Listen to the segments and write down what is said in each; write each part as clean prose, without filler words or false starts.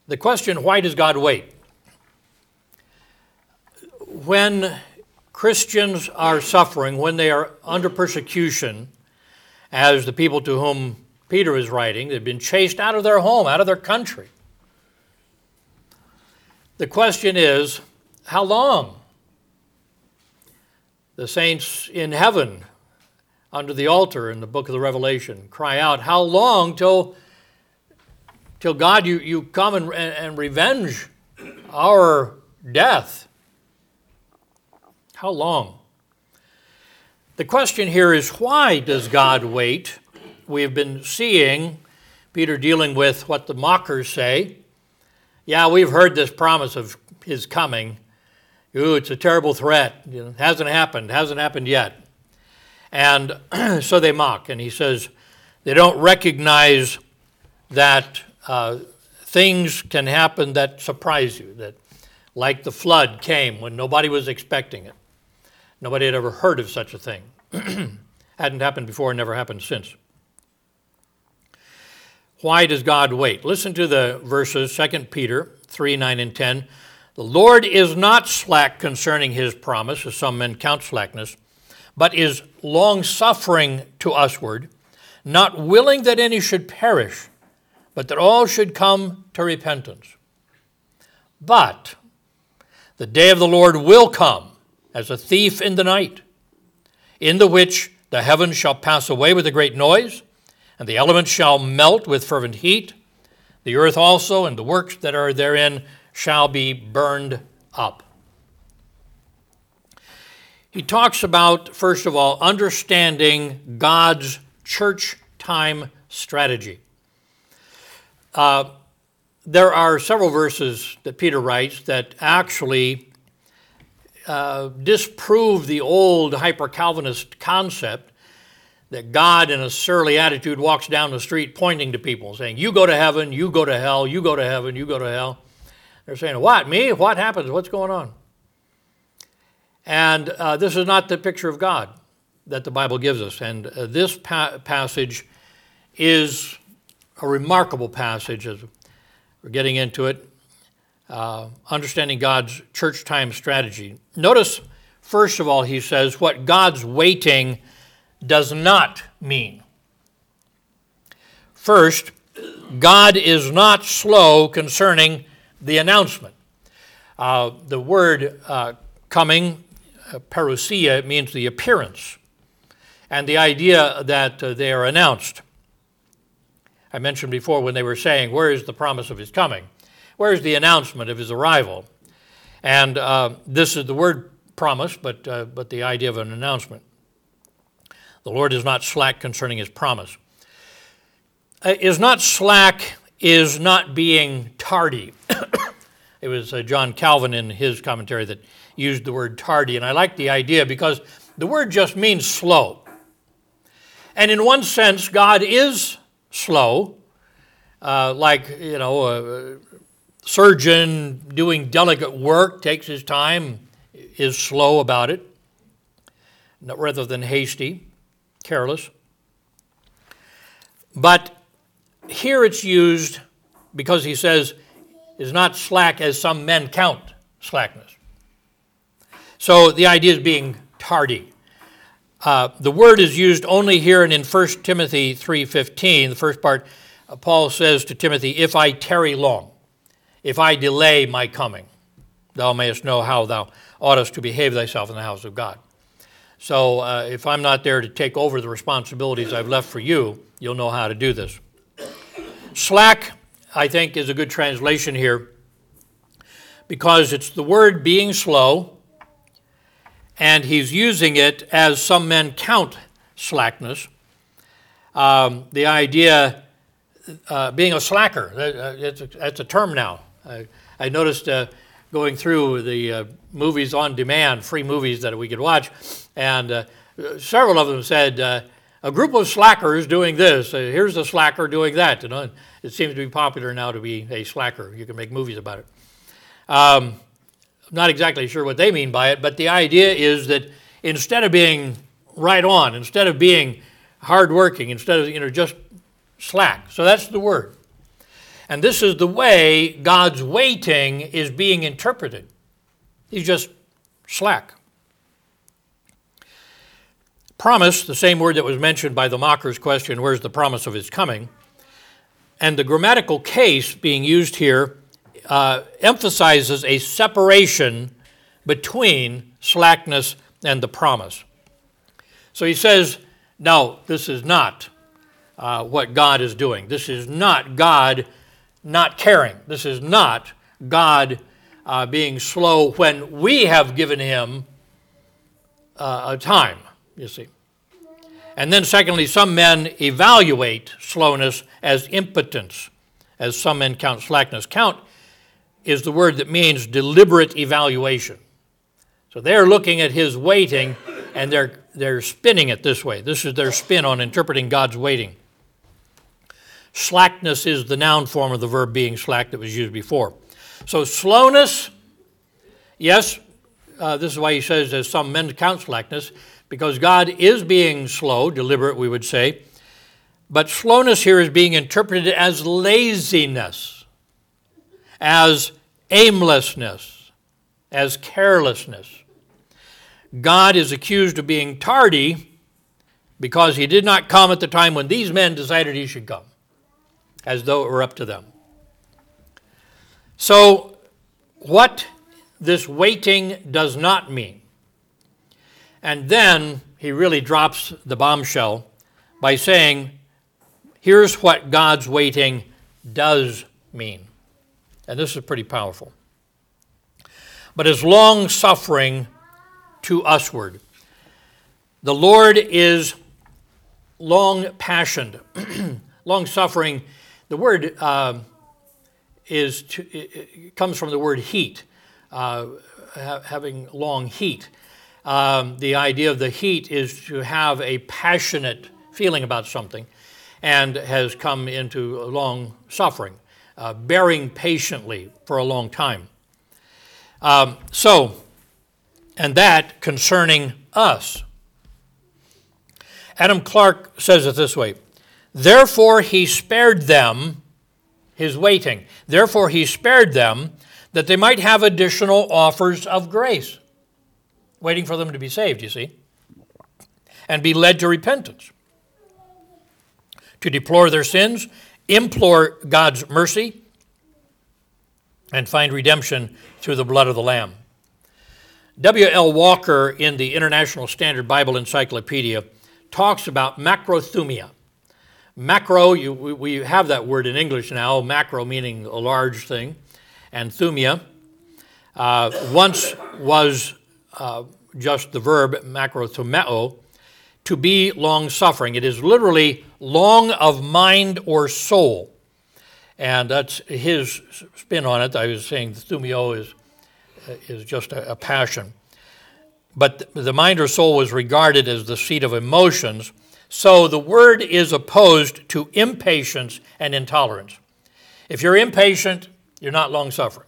The question, why does God wait? When Christians are suffering, when they are under persecution, as the people to whom Peter is writing, they've been chased out of their home, out of their country. The question is, how long? The saints in heaven, under the altar in the book of the Revelation, cry out, how long till God you come and revenge our death? How long? The question here is, why does God wait? We have been seeing Peter dealing with what the mockers say. Yeah, we've heard this promise of his coming. Ooh, it's a terrible threat. Hasn't happened yet. And so they mock. And he says they don't recognize that things can happen that surprise you, that like the flood came when nobody was expecting it. Nobody had ever heard of such a thing. Hadn't happened before, never happened since. Why does God wait? Listen to the verses, 2 Peter 3, 9, and 10. The Lord is not slack concerning his promise, as some men count slackness, but is long-suffering to usward, not willing that any should perish, but that all should come to repentance. But the day of the Lord will come as a thief in the night, in the which the heavens shall pass away with a great noise, and the elements shall melt with fervent heat. The earth also and the works that are therein shall be burned up. He talks about, first of all, understanding God's church time strategy. There are several verses that Peter writes that actually disprove the old hyper-Calvinist concept that God in a surly attitude walks down the street pointing to people saying, you go to heaven, you go to hell, you go to heaven, you go to hell. They're saying, what, me? What happens? What's going on? And this is not the picture of God that the Bible gives us. And this passage is a remarkable passage as we're getting into it, understanding God's church time strategy. Notice, first of all, he says what God's waiting does not mean. First, God is not slow concerning the announcement. The word coming, parousia, means the appearance, and the idea that they are announced. I mentioned before when they were saying, where is the promise of his coming? Where is the announcement of his arrival? And this is the word promise, but the idea of an announcement. The Lord is not slack concerning his promise. Is not slack is not being tardy. It was John Calvin in his commentary that used the word tardy, and I like the idea because the word just means slow. And in one sense, God is slow, like, a surgeon doing delicate work takes his time, is slow about it, rather than hasty, careless. But here it's used because he says, is not slack as some men count slackness. So the idea is being tardy. The word is used only here and in 1 Timothy 3:15. The first part, Paul says to Timothy, if I tarry long, if I delay my coming, thou mayest know how thou oughtest to behave thyself in the house of God. So if I'm not there to take over the responsibilities I've left for you, you'll know how to do this. Slack, I think, is a good translation here because it's the word being slow, and he's using it as some men count slackness. The idea being a slacker, that's a term now. I noticed going through the movies on demand, free movies that we could watch, and several of them said, a group of slackers doing this, here's a slacker doing that. It seems to be popular now to be a slacker. You can make movies about it. I'm not exactly sure what they mean by it, but the idea is that instead of being right on, instead of being hardworking, instead of just slack. So that's the word. And this is the way God's waiting is being interpreted. He's just slack. Promise, the same word that was mentioned by the mocker's question, where's the promise of his coming? And the grammatical case being used here emphasizes a separation between slackness and the promise. So he says, no, this is not what God is doing. This is not God not caring. This is not God being slow when we have given him a time, you see. And then secondly, some men evaluate slowness as impotence, as some men count slackness. Count is the word that means deliberate evaluation. So they're looking at his waiting, and they're spinning it this way. This is their spin on interpreting God's waiting. Slackness is the noun form of the verb being slack that was used before. So slowness, yes, this is why he says, as some men count slackness, because God is being slow, deliberate, we would say. But slowness here is being interpreted as laziness, as aimlessness, as carelessness. God is accused of being tardy because he did not come at the time when these men decided he should come, as though it were up to them. So, what this waiting does not mean. And then he really drops the bombshell by saying, here's what God's waiting does mean. And this is pretty powerful. But as long-suffering to usward. The Lord is long-passioned, long-suffering. The word comes from the word heat, having long heat. The idea of the heat is to have a passionate feeling about something, and has come into long suffering, bearing patiently for a long time. And that concerning us. Adam Clarke says it this way: therefore he spared them, his waiting, therefore he spared them that they might have additional offers of grace. Waiting for them to be saved, you see, and be led to repentance, to deplore their sins, implore God's mercy, and find redemption through the blood of the Lamb. W.L. Walker in the International Standard Bible Encyclopedia talks about macrothumia. Macro, we have that word in English now, macro meaning a large thing, and thumia once was just the verb macrothumeo, to be long-suffering. It is literally long of mind or soul. And that's his spin on it. I was saying the thumio is just a passion. But the mind or soul was regarded as the seat of emotions. So the word is opposed to impatience and intolerance. If you're impatient, you're not long-suffering.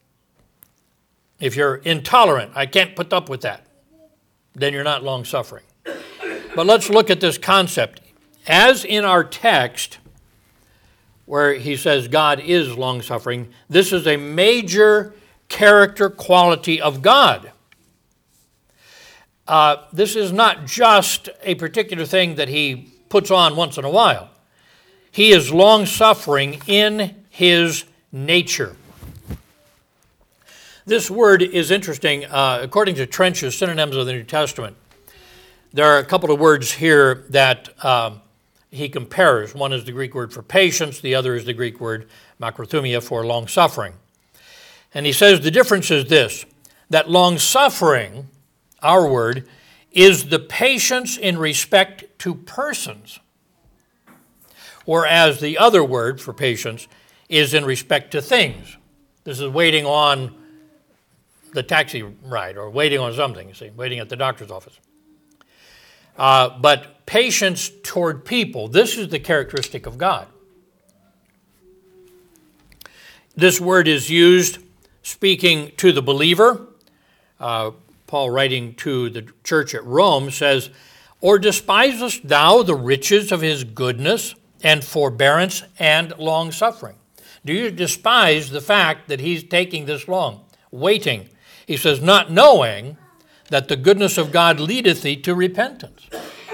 If you're intolerant, I can't put up with that, then you're not long-suffering. But let's look at this concept. As in our text, where he says God is long-suffering, this is a major character quality of God. This is not just a particular thing that he puts on once in a while. He is long-suffering in his nature. This word is interesting. According to Trench's Synonyms of the New Testament, there are a couple of words here that he compares. One is the Greek word for patience. The other is the Greek word macrothumia for long-suffering. And he says the difference is this, that long-suffering, our word, is the patience in respect to persons, whereas the other word for patience is in respect to things. This is waiting on the taxi ride or waiting on something, you see, waiting at the doctor's office. But patience toward people, this is the characteristic of God. This word is used speaking to the believer. Paul, writing to the church at Rome, says, "Or despisest thou the riches of his goodness and forbearance and long-suffering?" Do you despise the fact that he's taking this long, waiting? He says, not knowing that the goodness of God leadeth thee to repentance.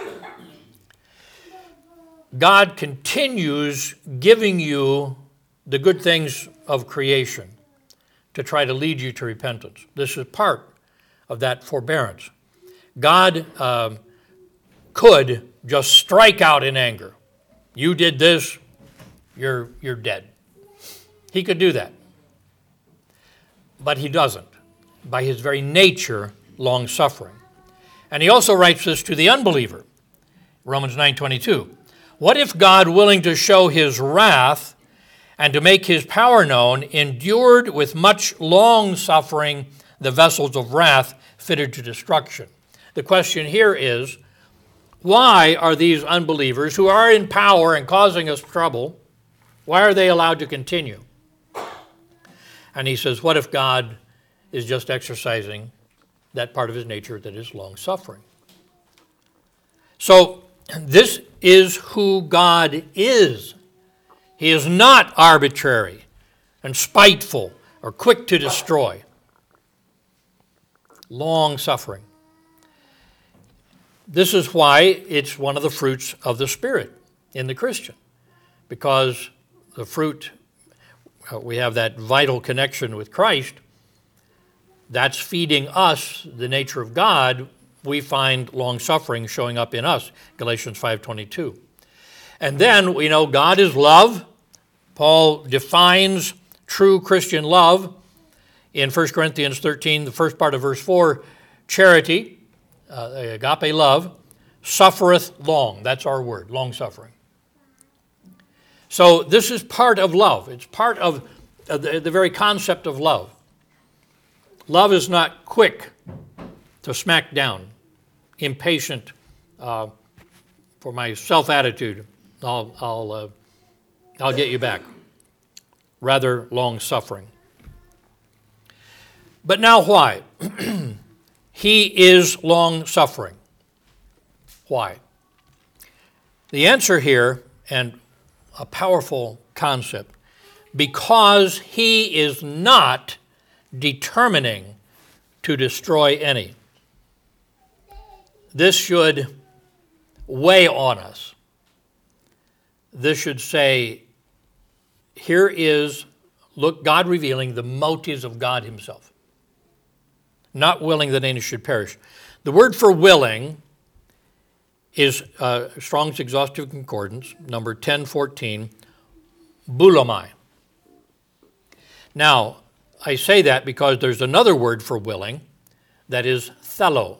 God continues giving you the good things of creation to try to lead you to repentance. This is part of that forbearance. God could just strike out in anger. You did this, you're dead. He could do that. But he doesn't. By his very nature, long-suffering. And he also writes this to the unbeliever. Romans 9:22. What if God, willing to show his wrath and to make his power known, endured with much long-suffering the vessels of wrath fitted to destruction? The question here is, why are these unbelievers who are in power and causing us trouble, why are they allowed to continue? And he says, what if God is just exercising that part of his nature that is long-suffering? So this is who God is. He is not arbitrary and spiteful or quick to destroy. Long-suffering. This is why it's one of the fruits of the Spirit in the Christian, because the fruit, we have that vital connection with Christ, that's feeding us the nature of God. We find long-suffering showing up in us, Galatians 5:22. And then we know God is love. Paul defines true Christian love in 1 Corinthians 13, the first part of verse 4, charity, agape love, suffereth long. That's our word, long-suffering. So this is part of love. It's part of the very concept of love. Love is not quick to smack down, impatient for my self-attitude. I'll get you back. Rather long-suffering. But now why? He is long-suffering. Why? The answer here, and a powerful concept, because he is not determining to destroy any. This should weigh on us. This should say, here is, look, God revealing the motives of God himself. Not willing that any should perish. The word for willing is Strong's Exhaustive Concordance, number 1014, boulomai. Now, I say that because there's another word for willing that is thelo.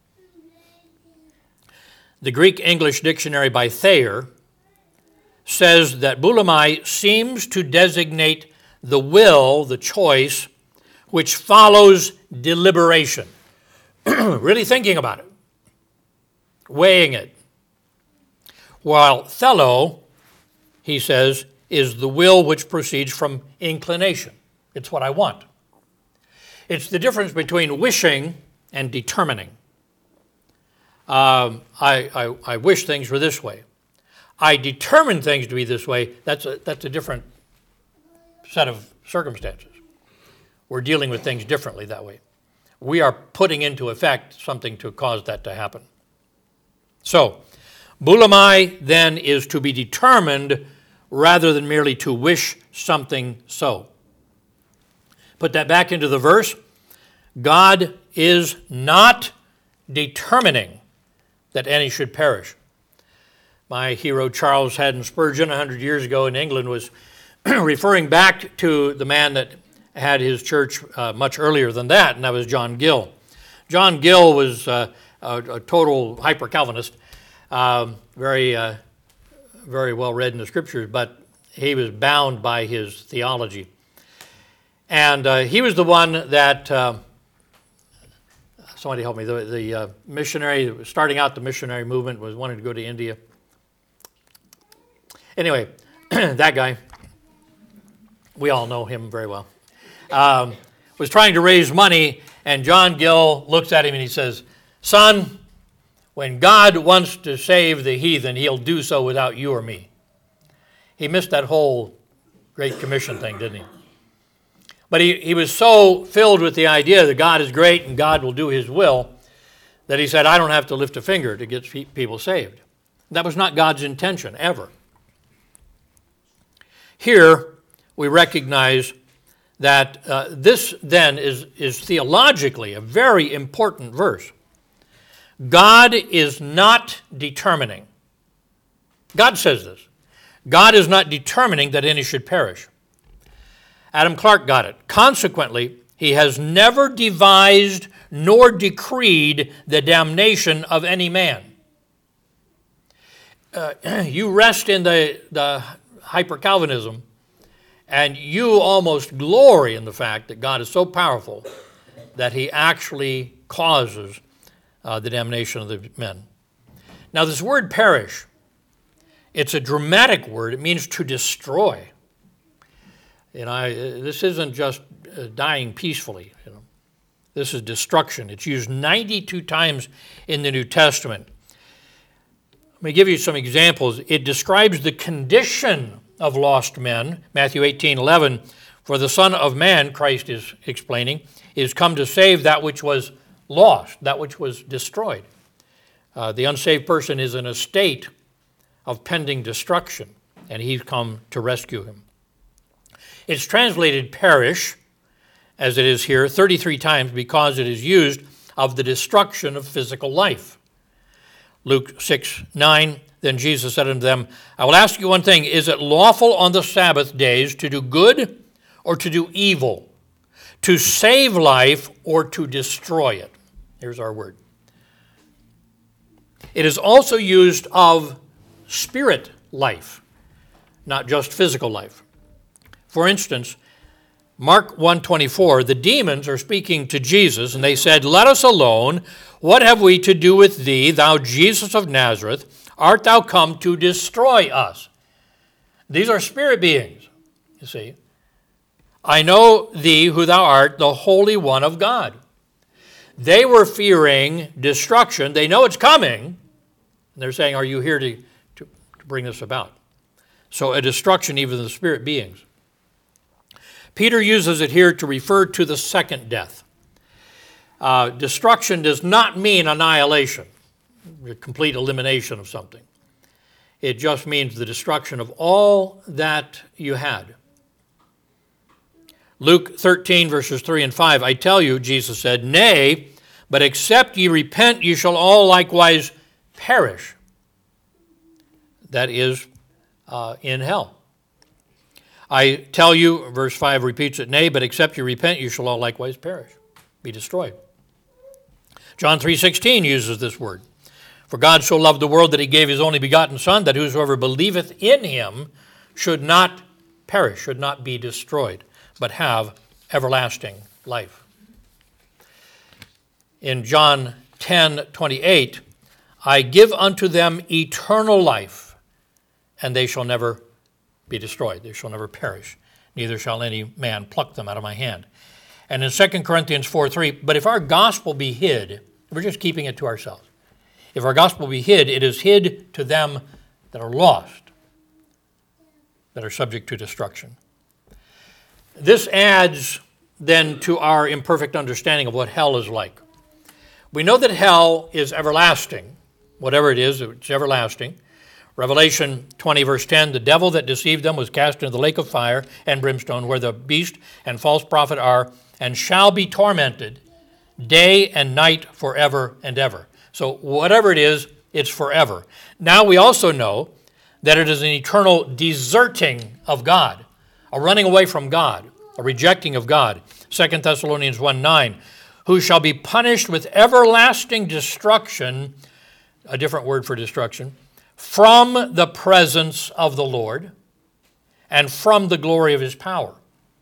The Greek-English dictionary by Thayer says that boulomai seems to designate the will, the choice, which follows deliberation. Really thinking about it, weighing it. While thelo, he says, is the will which proceeds from inclination. It's what I want. It's the difference between wishing and determining. I wish things were this way. I determine things to be this way. That's a different set of circumstances. We're dealing with things differently that way. We are putting into effect something to cause that to happen. So, boulomai then is to be determined rather than merely to wish something so. Put that back into the verse. God is not determining that any should perish. My hero Charles Haddon Spurgeon 100 years ago in England was referring back to the man that had his church much earlier than that, and that was John Gill. John Gill was a total hyper-Calvinist, very well read in the Scriptures, but he was bound by his theology. And he was the one that, somebody help me, the missionary, starting out the missionary movement, was wanting to go to India. Anyway, that guy, we all know him very well, was trying to raise money, and John Gill looks at him and he says, "Son, when God wants to save the heathen, he'll do so without you or me." He missed that whole Great Commission thing, didn't he? But he was so filled with the idea that God is great and God will do his will that he said, I don't have to lift a finger to get people saved. That was not God's intention, ever. Here, we recognize that this then is theologically a very important verse. God is not determining. God says this. God is not determining that any should perish. Adam Clarke got it. Consequently, he has never devised nor decreed the damnation of any man. You rest in the hyper-Calvinism, and you almost glory in the fact that God is so powerful that he actually causes the damnation of the men. Now, this word perish, it's a dramatic word. It means to destroy. This isn't just dying peacefully. This is destruction. It's used 92 times in the New Testament. Let me give you some examples. It describes the condition of lost men. Matthew 18:11, for the Son of Man, Christ is explaining, is come to save that which was lost, that which was destroyed. The unsaved person is in a state of pending destruction, and he's come to rescue him. It's translated perish, as it is here, 33 times because it is used of the destruction of physical life. Luke 6:9, then Jesus said unto them, I will ask you one thing, is it lawful on the Sabbath days to do good or to do evil, to save life or to destroy it? Here's our word. It is also used of spirit life, not just physical life. For instance, Mark 1:24, the demons are speaking to Jesus, and they said, let us alone. What have we to do with thee, thou Jesus of Nazareth? Art thou come to destroy us? These are spirit beings, you see. I know thee who thou art, the Holy One of God. They were fearing destruction. They know it's coming. And they're saying, are you here to bring this about? So a destruction even of the spirit beings. Peter uses it here to refer to the second death. Destruction does not mean annihilation, complete elimination of something. It just means the destruction of all that you had. Luke 13, verses 3 and 5, I tell you, Jesus said, nay, but except ye repent, ye shall all likewise perish. That is in hell. I tell you, verse 5 repeats it, nay, but except you repent, you shall all likewise perish, be destroyed. John 3:16 uses this word. For God so loved the world that he gave his only begotten Son, that whosoever believeth in him should not perish, should not be destroyed, but have everlasting life. In John 10:28, I give unto them eternal life, and they shall never be destroyed. They shall never perish. Neither shall any man pluck them out of my hand. And in 2 Corinthians 4:3, but if our gospel be hid, we're just keeping it to ourselves. If our gospel be hid, it is hid to them that are lost, that are subject to destruction. This adds then to our imperfect understanding of what hell is like. We know that hell is everlasting. Whatever it is, it's everlasting. Revelation 20, verse 10, the devil that deceived them was cast into the lake of fire and brimstone, where the beast and false prophet are, and shall be tormented day and night forever and ever. So whatever it is, it's forever. Now we also know that it is an eternal deserting of God, a running away from God, a rejecting of God. 2 Thessalonians 1:9, who shall be punished with everlasting destruction, a different word for destruction, from the presence of the Lord and from the glory of his power.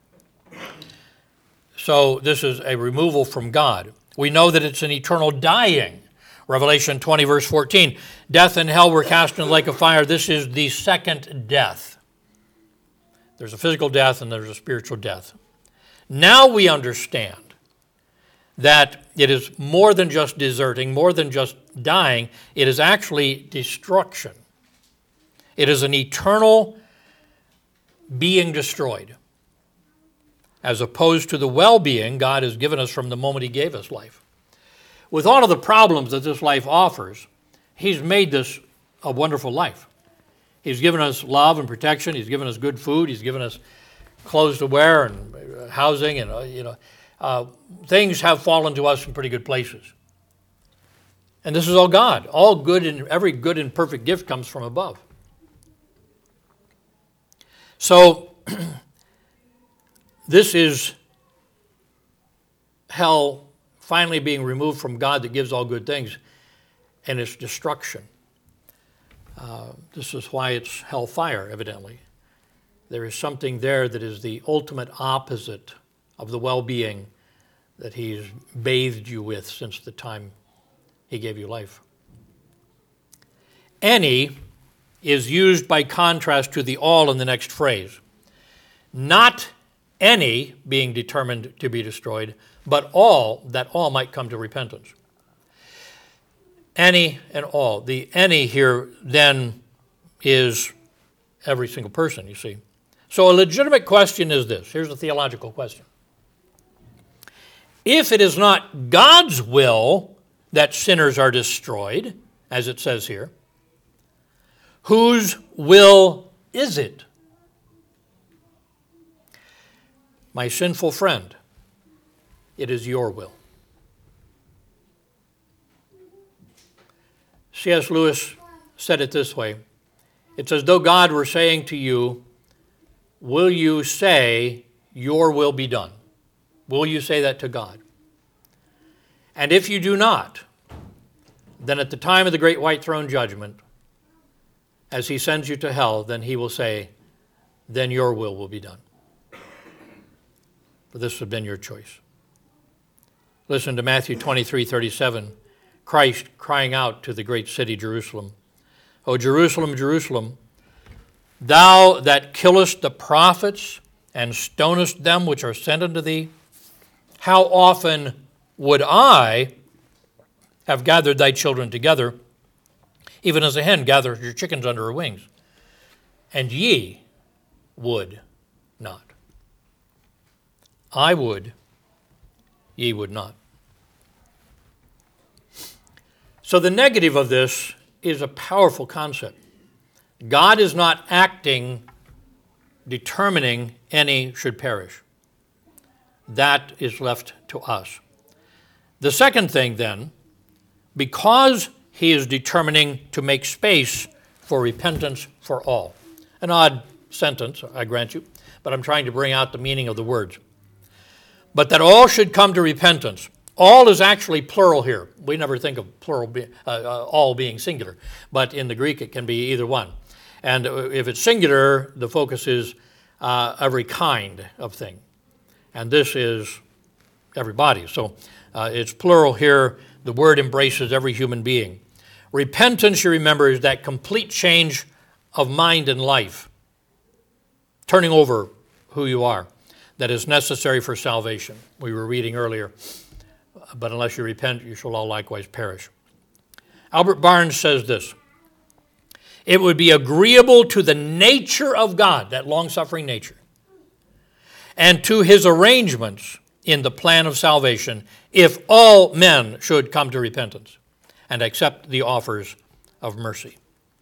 So this is a removal from God. We know that it's an eternal dying. Revelation 20, verse 14, death and hell were cast in the lake of fire. This is the second death. There's a physical death and there's a spiritual death. Now we understand that it is more than just deserting, more than just dying. It is actually destruction. It is an eternal being destroyed, as opposed to the well-being God has given us from the moment he gave us life. With all of the problems that this life offers, he's made this a wonderful life. He's given us love and protection. He's given us good food. He's given us clothes to wear and housing, and things have fallen to us in pretty good places. And this is all God. All good and every good and perfect gift comes from above. So this is hell finally being removed from God that gives all good things, and its destruction. This is why it's hellfire, evidently. There is something there that is the ultimate opposite of the well-being that he's bathed you with since the time he gave you life. Any is used by contrast to the all in the next phrase. Not any being determined to be destroyed, but all, that all might come to repentance. Any and all. The any here then is every single person, you see. So a legitimate question is this. Here's a theological question. If it is not God's will that sinners are destroyed, as it says here, whose will is it? My sinful friend, it is your will. C.S. Lewis said it this way. It's as though God were saying to you, will you say, your will be done? Will you say that to God? And if you do not, then at the time of the great white throne judgment, as he sends you to hell, then he will say, then your will be done. For this has been your choice. Listen to Matthew 23:37. Christ crying out to the great city Jerusalem. O Jerusalem, Jerusalem, thou that killest the prophets and stonest them which are sent unto thee, how often would I have gathered thy children together, even as a hen gathers her chickens under her wings, and ye would not. I would, ye would not. So the negative of this is a powerful concept. God is not acting, determining any should perish. That is left to us. The second thing then, because he is determining to make space for repentance for all. An odd sentence, I grant you, but I'm trying to bring out the meaning of the words. But that all should come to repentance. All is actually plural here. We never think of plural, all being singular, but in the Greek it can be either one. And if it's singular, the focus is every kind of thing. And this is everybody. So it's plural here. The word embraces every human being. Repentance, you remember, is that complete change of mind and life, turning over who you are, that is necessary for salvation. We were reading earlier, but unless you repent, you shall all likewise perish. Albert Barnes says this, it would be agreeable to the nature of God, that long-suffering nature, and to his arrangements in the plan of salvation, if all men should come to repentance and accept the offers of mercy.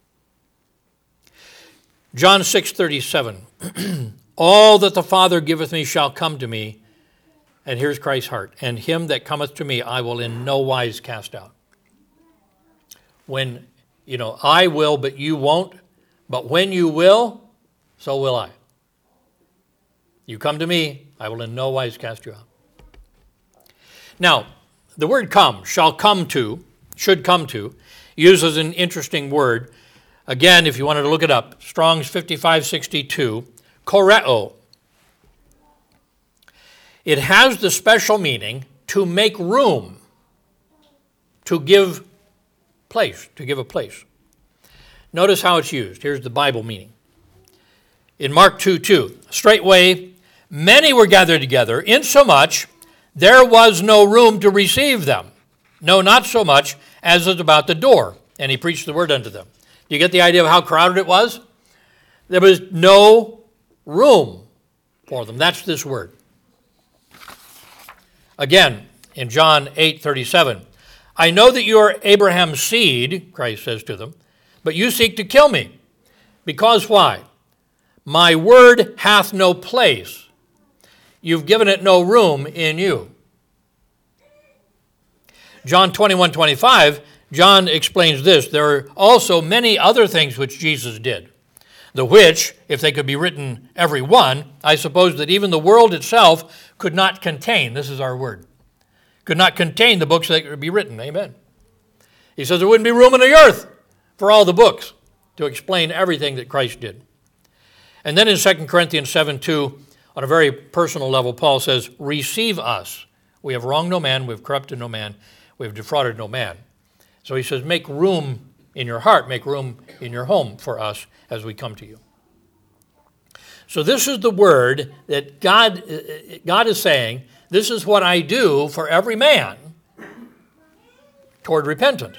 John 6:37, all that the Father giveth me shall come to me, and here's Christ's heart, and him that cometh to me I will in no wise cast out. When, I will, but you won't, but when you will, so will I. You come to me, I will in no wise cast you out. Now, the word come, shall come to, should come to, uses an interesting word. Again, if you wanted to look it up, Strong's 5562, koreo. It has the special meaning to make room, to give place, to give a place. Notice how it's used. Here's the Bible meaning. In Mark 2:2, straightway many were gathered together, insomuch there was no room to receive them. No, not so much as is about the door. And he preached the word unto them. Do you get the idea of how crowded it was? There was no room for them. That's this word. Again, in John 8:37, I know that you are Abraham's seed, Christ says to them, but you seek to kill me. Because why? My word hath no place. You've given it no room in you. John 21:25, John explains this. There are also many other things which Jesus did, the which, if they could be written every one, I suppose that even the world itself could not contain, this is our word, could not contain the books that could be written. Amen. He says there wouldn't be room on the earth for all the books to explain everything that Christ did. And then in 2 Corinthians 7:2, on a very personal level, Paul says, receive us. We have wronged no man, we have corrupted no man, we have defrauded no man. So he says, make room in your heart, make room in your home for us as we come to you. So this is the word that God is saying, this is what I do for every man toward repentance.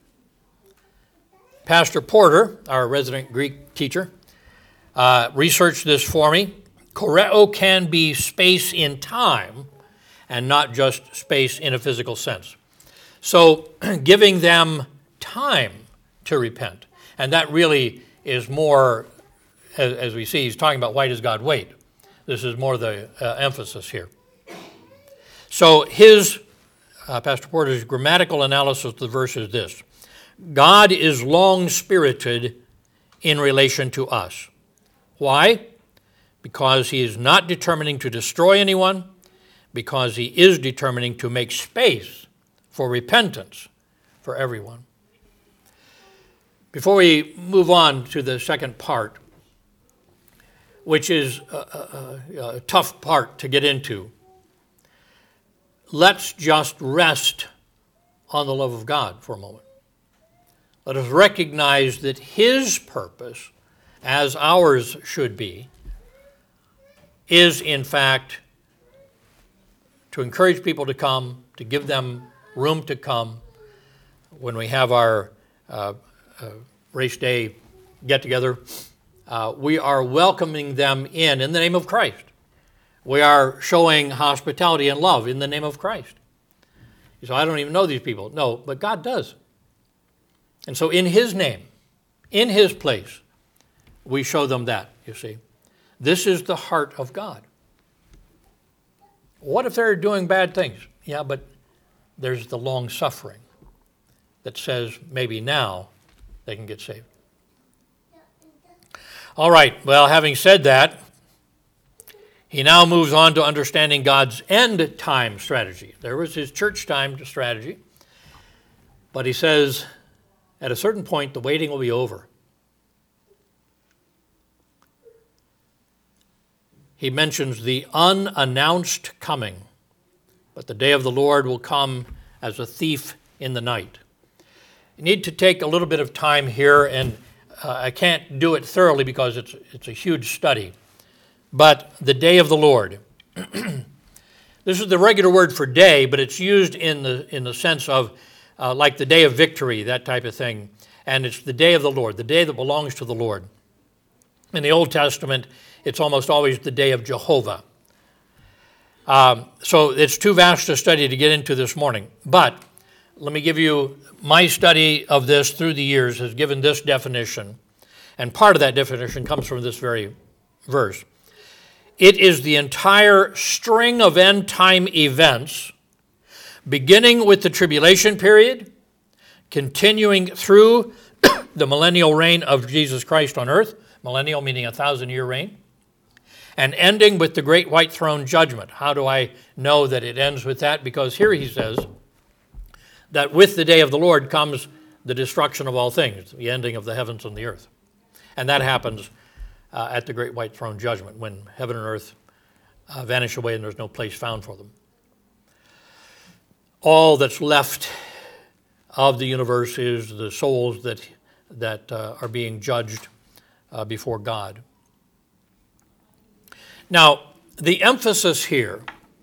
Pastor Porter, our resident Greek teacher, researched this for me. Choreo can be space in time and not just space in a physical sense. So giving them time to repent. And that really is more, as we see, he's talking about why does God wait? This is more the emphasis here. So Pastor Porter's grammatical analysis of the verse is this. God is long-spirited in relation to us. Why? Because he is not determining to destroy anyone, because he is determining to make space for repentance for everyone. Before we move on to the second part, which is a tough part to get into, let's just rest on the love of God for a moment. Let us recognize that his purpose, as ours should be, is in fact to encourage people to come, to give them room to come. When we have our race day get-together, we are welcoming them in the name of Christ. We are showing hospitality and love in the name of Christ. So I don't even know these people. No, but God does. And so in his name, in his place, we show them that, you see. This is the heart of God. What if they're doing bad things? Yeah, but there's the long suffering that says maybe now they can get saved. All right, well, having said that, he now moves on to understanding God's end time strategy. There was his church time strategy, but he says at a certain point the waiting will be over. He mentions the unannounced coming, but the day of the Lord will come as a thief in the night. You need to take a little bit of time here, and I can't do it thoroughly because it's a huge study. But the day of the Lord. This is the regular word for day, but it's used in the sense of like the day of victory, that type of thing. And it's the day of the Lord, the day that belongs to the Lord. In the Old Testament, it's almost always the day of Jehovah. So it's too vast a study to get into this morning. But let me give you my study of this through the years has given this definition. And part of that definition comes from this very verse. It is the entire string of end-time events, beginning with the tribulation period, continuing through the millennial reign of Jesus Christ on earth, millennial meaning 1,000-year reign, and ending with the great white throne judgment. How do I know that it ends with that? Because here he says that with the day of the Lord comes the destruction of all things, the ending of the heavens and the earth. And that happens at the great white throne judgment, when heaven and earth vanish away and there's no place found for them. All that's left of the universe is the souls that are being judged before God. Now, the emphasis here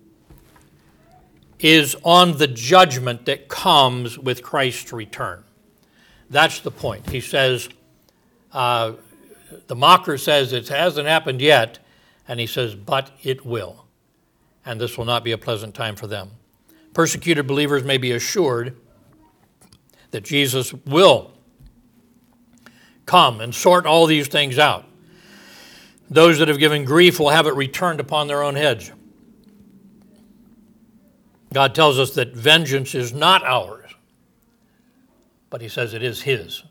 is on the judgment that comes with Christ's return. That's the point. He says, the mocker says it hasn't happened yet, And he says, but it will. And this will not be a pleasant time for them. Persecuted believers may be assured that Jesus will come and sort all these things out. Those that have given grief will have it returned upon their own heads. God tells us that vengeance is not ours, but he says it is his.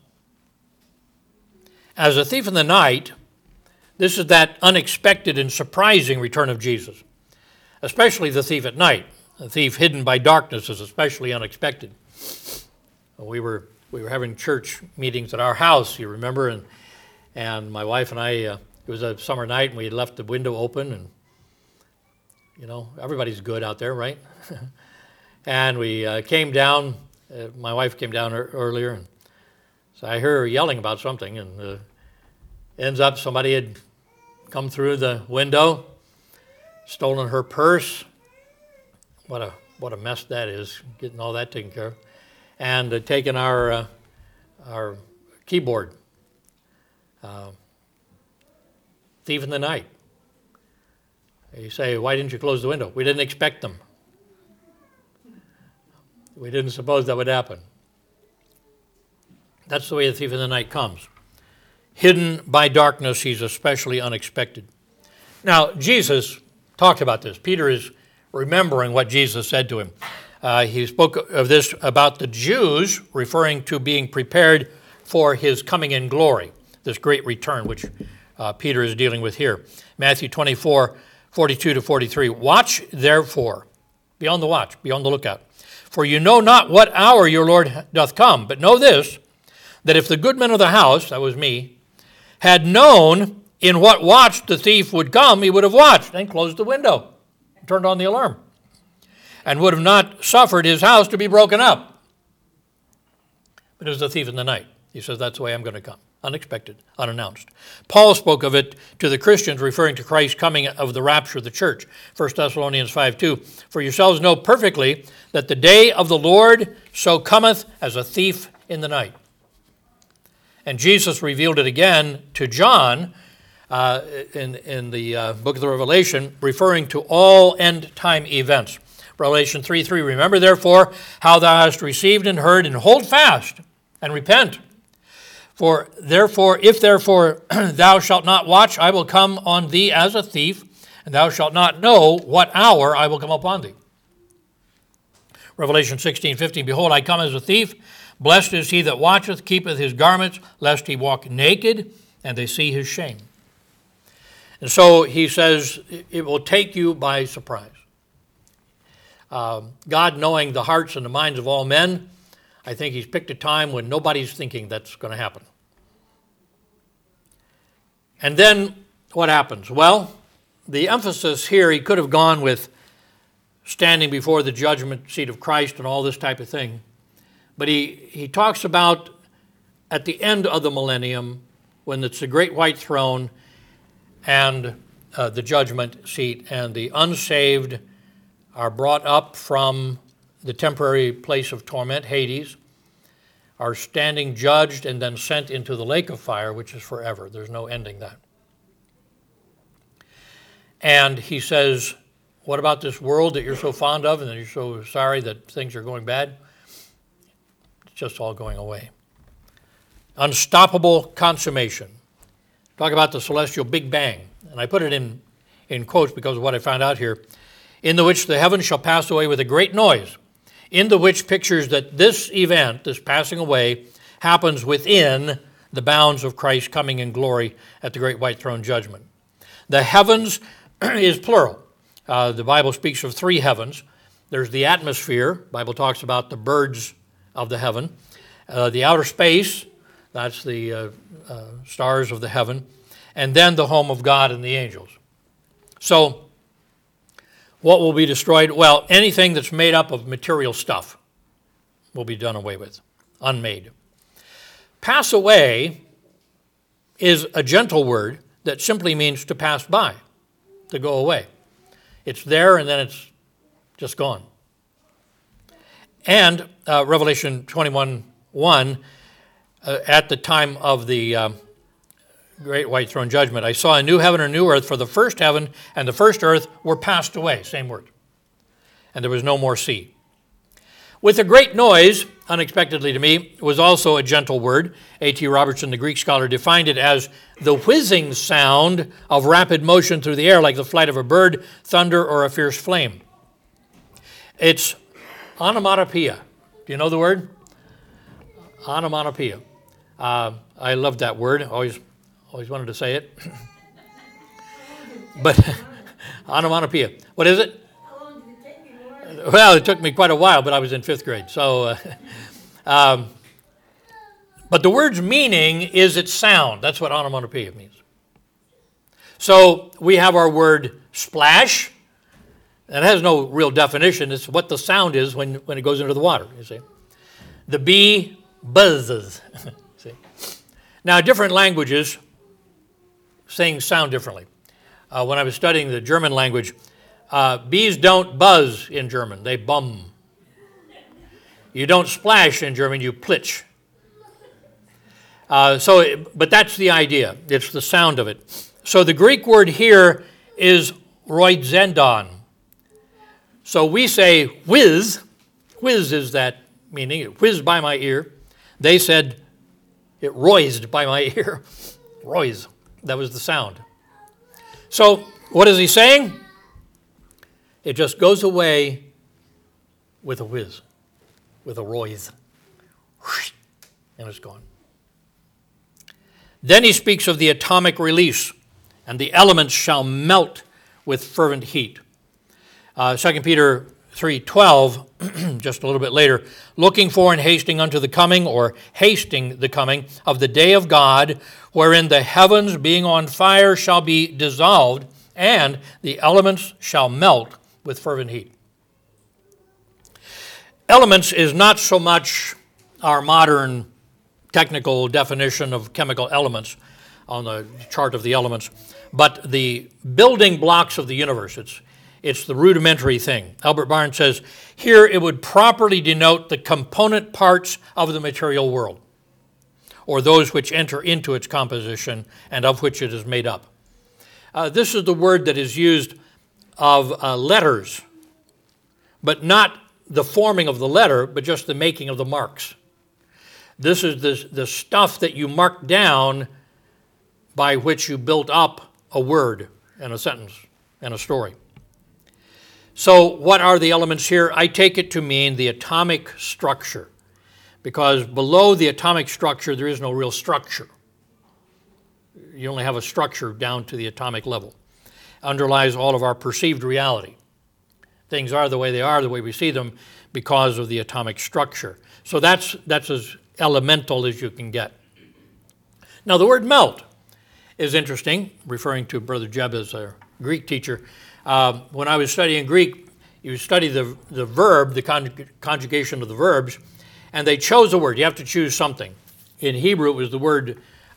As a thief in the night, this is that unexpected and surprising return of Jesus, especially the thief at night. A thief hidden by darkness is especially unexpected. We were having church meetings at our house, you remember, and my wife and I, it was a summer night, and we had left the window open, and everybody's good out there, right? And we came down. My wife came down earlier, and so I heard her yelling about something, and ends up somebody had come through the window, stolen her purse. What a mess that is, getting all that taken care of, and taken our keyboard. Thief in the night. You say, why didn't you close the window? We didn't expect them. We didn't suppose that would happen. That's the way the thief in the night comes. Hidden by darkness, he's especially unexpected. Now, Jesus talked about this. Peter is remembering what Jesus said to him. He spoke of this about the Jews, referring to being prepared for his coming in glory, this great return, which Peter is dealing with here. Matthew 24, 42 to 43. Watch, therefore, be on the watch, be on the lookout. For you know not what hour your Lord doth come, but know this, that if the good men of the house, that was me, had known in what watch the thief would come, he would have watched and closed the window, turned on the alarm, and would have not suffered his house to be broken up. But it was the thief in the night. He says, that's the way I'm going to come. Unexpected, unannounced. Paul spoke of it to the Christians, referring to Christ's coming of the rapture of the church. 1 Thessalonians 5:2. For yourselves know perfectly that the day of the Lord so cometh as a thief in the night. And Jesus revealed it again to John in the book of the Revelation, referring to all end-time events. Revelation 3:3. Remember, therefore, how thou hast received and heard, and hold fast and repent. For therefore, if therefore thou shalt not watch, I will come on thee as a thief, and thou shalt not know what hour I will come upon thee. Revelation 16:15. Behold, I come as a thief. Blessed is he that watcheth, keepeth his garments, lest he walk naked, and they see his shame. And so he says, it will take you by surprise. God, knowing the hearts and the minds of all men, I think he's picked a time when nobody's thinking that's going to happen. And then what happens? Well, the emphasis here, he could have gone with standing before the judgment seat of Christ and all this type of thing. But he talks about at the end of the millennium, when it's the great white throne and the judgment seat, and the unsaved are brought up from the temporary place of torment, Hades, are standing judged and then sent into the lake of fire, which is forever. There's no ending that. And he says, what about this world that you're so fond of and that you're so sorry that things are going bad? It's just all going away. Unstoppable consummation. Talk about the celestial Big Bang. And I put it in quotes because of what I found out here. In the which the heavens shall pass away with a great noise. In the which pictures that this event, this passing away, happens within the bounds of Christ's coming in glory at the great white throne judgment. The heavens is plural. The Bible speaks of three heavens. There's the atmosphere. The Bible talks about the birds of the heaven. The outer space, that's the stars of the heaven. And then the home of God and the angels. So, what will be destroyed? Well, anything that's made up of material stuff will be done away with, unmade. Pass away is a gentle word that simply means to pass by, to go away. It's there and then it's just gone. And Revelation 21:1, at the time of the great white throne judgment. I saw a new heaven and a new earth, for the first heaven and the first earth were passed away. Same word. And there was no more sea. With a great noise, unexpectedly to me, was also a gentle word. A.T. Robertson, the Greek scholar, defined it as the whizzing sound of rapid motion through the air, like the flight of a bird, thunder, or a fierce flame. It's onomatopoeia. Do you know the word? Onomatopoeia. I love that word. Always wanted to say it. But onomatopoeia. What is it? Well, it took me quite a while, but I was in 5th grade. So, but the word's meaning is its sound. That's what onomatopoeia means. So we have our word splash. That has no real definition. It's what the sound is when it goes into the water, you see. The bee buzzes. See? Now, different languages, things sound differently. When I was studying the German language, bees don't buzz in German, they bum. You don't splash in German, you plitch. But that's the idea. It's the sound of it. So the Greek word here is roizendon. So we say whiz. Whiz is that meaning. It whizzed by my ear. They said it roized by my ear. Roiz. That was the sound. So what is he saying? It just goes away with a whiz, with a roiz. And it's gone. Then he speaks of the atomic release, and the elements shall melt with fervent heat. 2 Peter 3:12, just a little bit later, looking for and hasting unto the coming, or hasting the coming, of the day of God, wherein the heavens being on fire shall be dissolved, and the elements shall melt with fervent heat. Elements is not so much our modern technical definition of chemical elements on the chart of the elements, but the building blocks of the universe. It's the rudimentary thing. Albert Barnes says, here it would properly denote the component parts of the material world, or those which enter into its composition and of which it is made up. This is the word that is used of letters, but not the forming of the letter, but just the making of the marks. This is the stuff that you mark down by which you built up a word and a sentence and a story. So what are the elements here? I take it to mean the atomic structure, because below the atomic structure there is no real structure. You only have a structure down to the atomic level. Underlies all of our perceived reality. Things are the way they are, the way we see them, because of the atomic structure. So that's as elemental as you can get. Now the word melt is interesting, referring to Brother Jeb as a Greek teacher. When I was studying Greek, you study the verb, the conjugation of the verbs, and they chose a word. You have to choose something. In Hebrew, it was the word,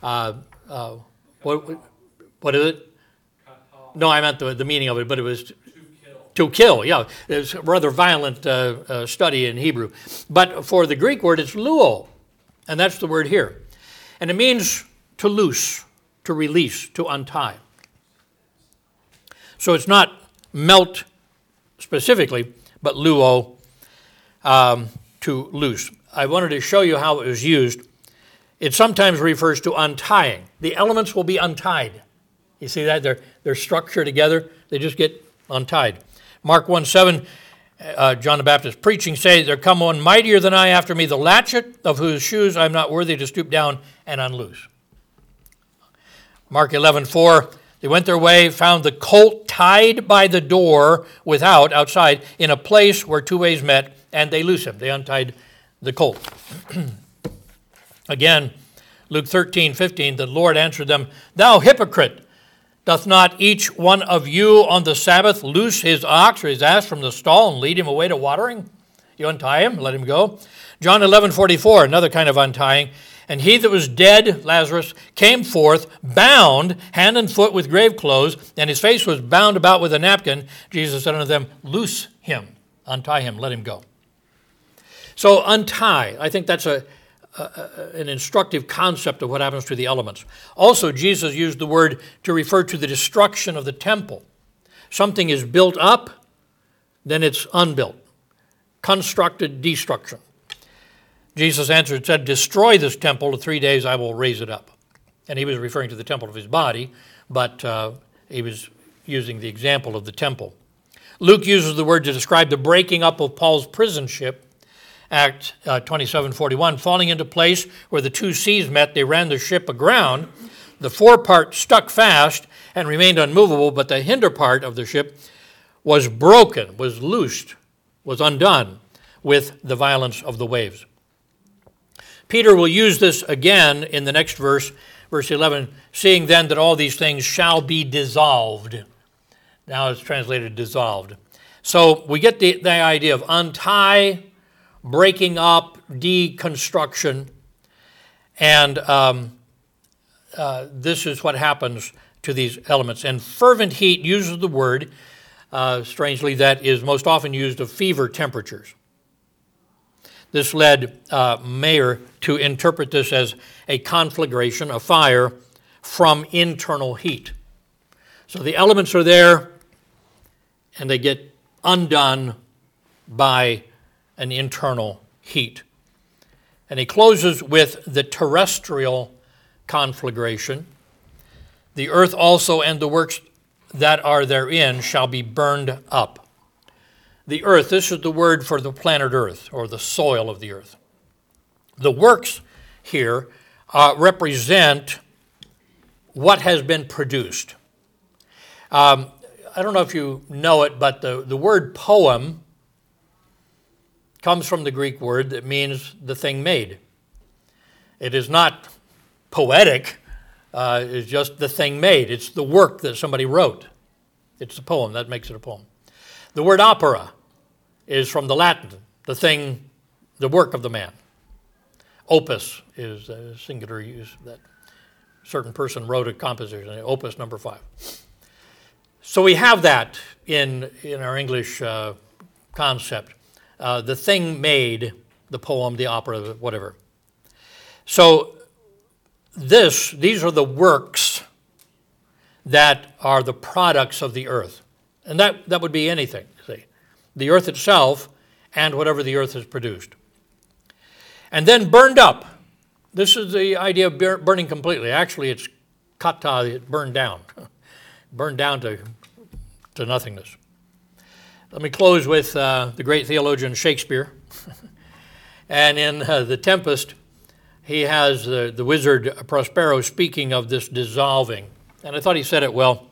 what is it? No, I meant the meaning of it, but it was to kill, yeah. It's a rather violent study in Hebrew. But for the Greek word, it's luo, and that's the word here. And it means to loose, to release, to untie. So it's not melt specifically, but luo, to loose. I wanted to show you how it was used. It sometimes refers to untying. The elements will be untied. You see that? They're structured together. They just get untied. Mark 1:7, John the Baptist preaching, say, there come one mightier than I after me, the latchet of whose shoes I am not worthy to stoop down and unloose. Mark 11:4, they went their way, found the colt tied by the door without, outside, in a place where two ways met, and they loosed him. They untied the colt. Again, Luke 13:15, the Lord answered them, thou hypocrite, doth not each one of you on the Sabbath loose his ox or his ass from the stall and lead him away to watering? You untie him, let him go. John 11:44, another kind of untying. And he that was dead, Lazarus, came forth, bound hand and foot with grave clothes, and his face was bound about with a napkin. Jesus said unto them, loose him, untie him, let him go. So untie, I think that's an instructive concept of what happens to the elements. Also, Jesus used the word to refer to the destruction of the temple. Something is built up, then it's unbuilt. Constructed destruction. Jesus answered and said, destroy this temple, in 3 days I will raise it up. And he was referring to the temple of his body, but he was using the example of the temple. Luke uses the word to describe the breaking up of Paul's prison ship. Acts 27:41, falling into place where the two seas met, they ran the ship aground. The forepart stuck fast and remained unmovable, but the hinder part of the ship was broken, was loosed, was undone with the violence of the waves. Peter will use this again in the next verse, verse 11, seeing then that all these things shall be dissolved. Now it's translated dissolved. So we get the idea of untie, breaking up, deconstruction, and this is what happens to these elements. And fervent heat uses the word, strangely, that is most often used of fever temperatures. This led Mayer to interpret this as a conflagration, a fire from internal heat. So the elements are there, and they get undone by an internal heat. And he closes with the terrestrial conflagration. The earth also and the works that are therein shall be burned up. The earth, this is the word for the planet Earth, or the soil of the earth. The works here represent what has been produced. I don't know if you know it, but the word poem comes from the Greek word that means the thing made. It is not poetic, it's just the thing made. It's the work that somebody wrote. It's a poem, that makes it a poem. The word opera is from the Latin, the thing, the work of the man. Opus is a singular use that a certain person wrote a composition, opus number 5. So we have that in our English concept. The thing made, the poem, the opera, whatever. So these are the works that are the products of the earth. And that would be anything, see. The earth itself and whatever the earth has produced. And then burned up. This is the idea of burning completely. Actually, it's kata, it burned down. Burned down to nothingness. Let me close with the great theologian Shakespeare. And in The Tempest, he has the wizard Prospero speaking of this dissolving. And I thought he said it well.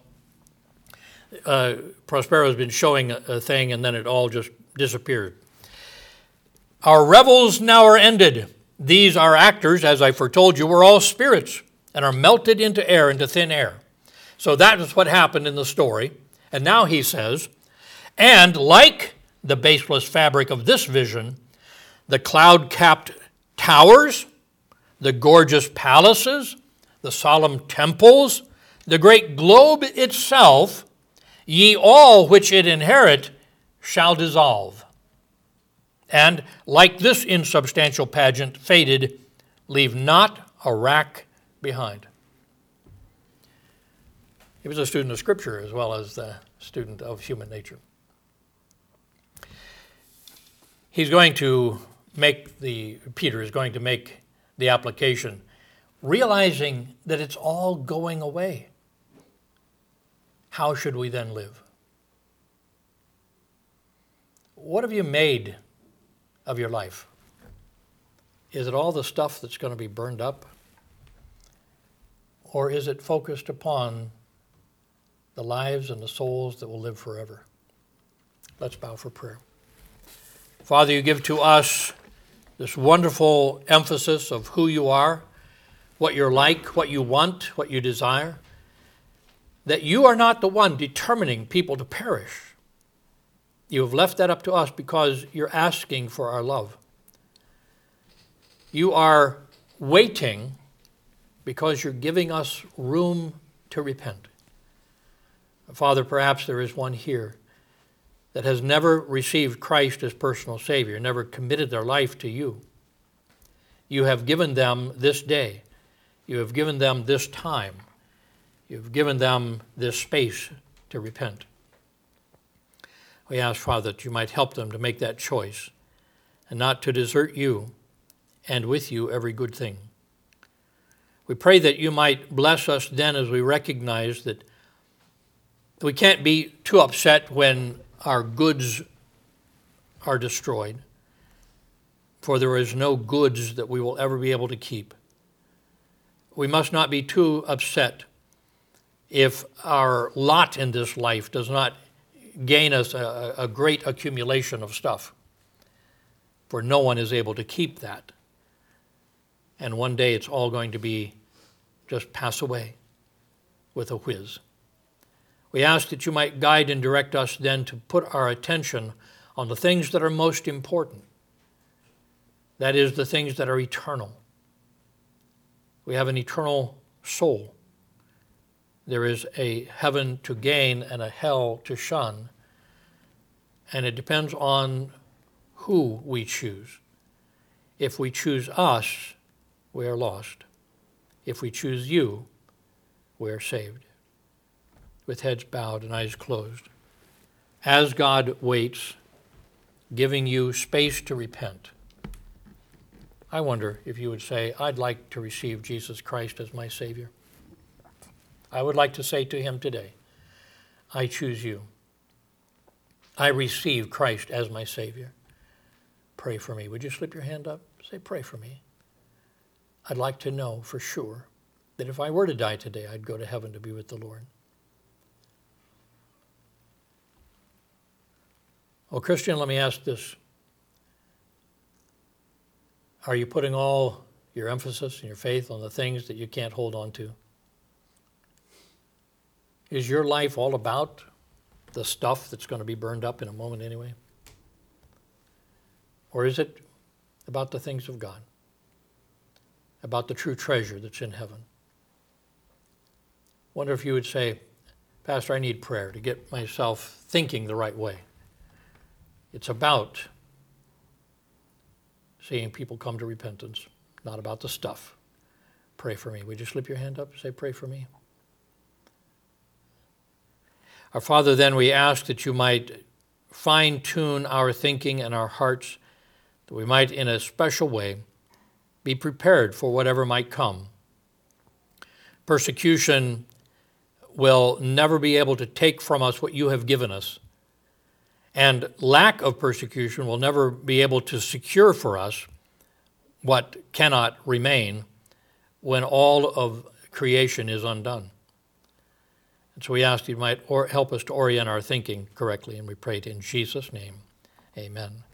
Prospero has been showing a thing, and then it all just disappeared. Our revels now are ended. These are actors, as I foretold you, were all spirits, and are melted into air, into thin air. So that is what happened in the story. And now he says, and like the baseless fabric of this vision, the cloud-capped towers, the gorgeous palaces, the solemn temples, the great globe itself, ye all which it inherit shall dissolve. And like this insubstantial pageant faded, leave not a rack behind. He was a student of Scripture as well as a student of human nature. Peter is going to make the application, realizing that it's all going away. How should we then live? What have you made of your life? Is it all the stuff that's going to be burned up? Or is it focused upon the lives and the souls that will live forever? Let's bow for prayer. Father, you give to us this wonderful emphasis of who you are, what you're like, what you want, what you desire, that you are not the one determining people to perish. You have left that up to us because you're asking for our love. You are waiting because you're giving us room to repent. Father, perhaps there is one here that has never received Christ as personal Savior, never committed their life to you. you have given them this day. You have given them this time. You've given them this space to repent. We ask, Father, that you might help them to make that choice and not to desert you and with you every good thing. We pray that you might bless us then as we recognize that we can't be too upset when our goods are destroyed, for there is no goods that we will ever be able to keep. We must not be too upset if our lot in this life does not gain us a great accumulation of stuff, for no one is able to keep that. And one day it's all going to be just pass away with a whiz. We ask that you might guide and direct us then to put our attention on the things that are most important. That is, the things that are eternal. We have an eternal soul. There is a heaven to gain and a hell to shun. And it depends on who we choose. If we choose us, we are lost. If we choose you, we are saved. With heads bowed and eyes closed, as God waits, giving you space to repent, I wonder if you would say, I'd like to receive Jesus Christ as my Savior. I would like to say to him today, I choose you. I receive Christ as my Savior. Pray for me. Would you slip your hand up? Say, pray for me. I'd like to know for sure that if I were to die today, I'd go to heaven to be with the Lord. Well, Christian, let me ask this. Are you putting all your emphasis and your faith on the things that you can't hold on to? Is your life all about the stuff that's going to be burned up in a moment anyway? Or is it about the things of God? About the true treasure that's in heaven? Wonder if you would say, Pastor, I need prayer to get myself thinking the right way. It's about seeing people come to repentance, not about the stuff. Pray for me. Would you slip your hand up and say, pray for me? Our Father, then we ask that you might fine-tune our thinking and our hearts, that we might, in a special way, be prepared for whatever might come. Persecution will never be able to take from us what you have given us. And lack of persecution will never be able to secure for us what cannot remain when all of creation is undone. And so we ask you might help us to orient our thinking correctly, and we pray it in Jesus' name. Amen.